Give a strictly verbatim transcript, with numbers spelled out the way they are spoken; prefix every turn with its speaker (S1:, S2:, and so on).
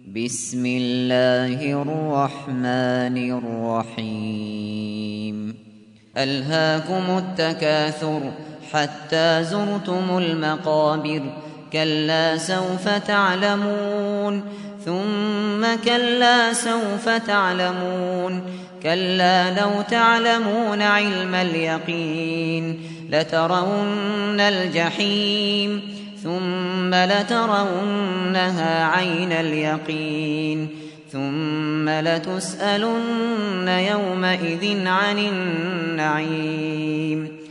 S1: بسم الله الرحمن الرحيم ألهاكم التكاثر حتى زرتم المقابر كلا سوف تعلمون ثم كلا سوف تعلمون كلا لو تعلمون علم اليقين لترون الجحيم ثم لترونها عين اليقين ثم لتسألن يومئذ عن النعيم